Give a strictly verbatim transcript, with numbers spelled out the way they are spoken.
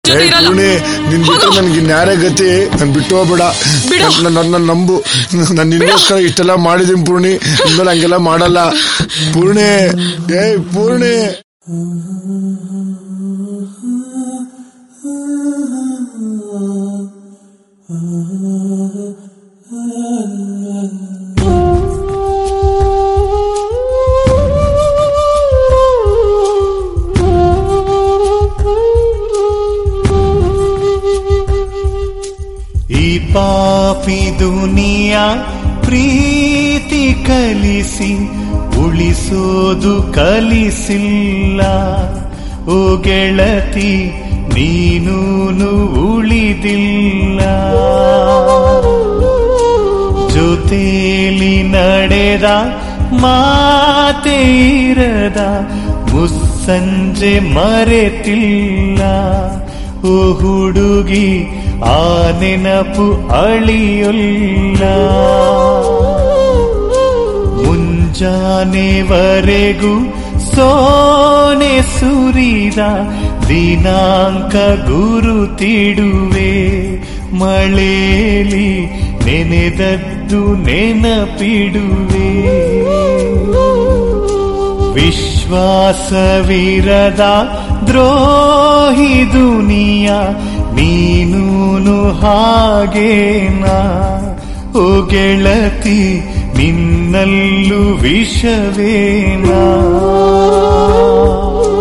ಜೊತೆ ಇರಲ್ಲ. ನಿನ್ ಬಿಟ್ಟು ನನ್ಗೆ ಇನ್ಯಾರೇ ಗತಿ, ನನ್ ಬಿಟ್ಟು ಹೋಗ್ಬೇಡ, ನನ್ನ ನಂಬು. ನಾನು ನಿನ್ಗೋಸ್ಕರ ಇಷ್ಟೆಲ್ಲ ಮಾಡಿದೀನಿ ಪೂರ್ಣಿ, ಇನ್ಮೇಲೆ ಹಂಗೆಲ್ಲ ಮಾಡಲ್ಲ. ಪೂರ್ಣಿ, ಏಯ್ ಪೂರ್ಣಿ. ಈ ಪಾಪಿ ದುನಿಯಾ ಪ್ರೀತಿ ಕಲಿಸಿ ಉಳಿಸೋದು ಕಲಿಸಿಲ್ಲ. ಓ ಗೆಳತಿ ನೀನೂನು ಉಳಿದಿಲ್ಲ. ಜೊತೆಲಿ ನಡೆದ ಮಾತೇ ಇರದ ಮುಸ್ಸಂಜೆ ಮರೆತಿಲ್ಲ. ಓ ಹುಡುಗಿ ಆ ನೆನಪು ಅಳಿಯೊಲ್ಲ. ಮುಂಜಾನೆವರೆಗೂ ಸೋನೆ ಸುರಿದ ದಿನಾಂಕ ಗುರುತಿಡುವೆ. ಮಳೆಲಿ ನೆನೆದದ್ದು ನೆನಪಿಡುವೆ. ವಿಶ್ವಾಸವಿರದ ದ್ರೋಹಿ ದುನಿಯಾ ನೀನೂನು ಹಾಗೇನಾ. ಓ ಗೆಳತಿ ನಿನ್ನಲ್ಲೂ ವಿಷವೇನಾ.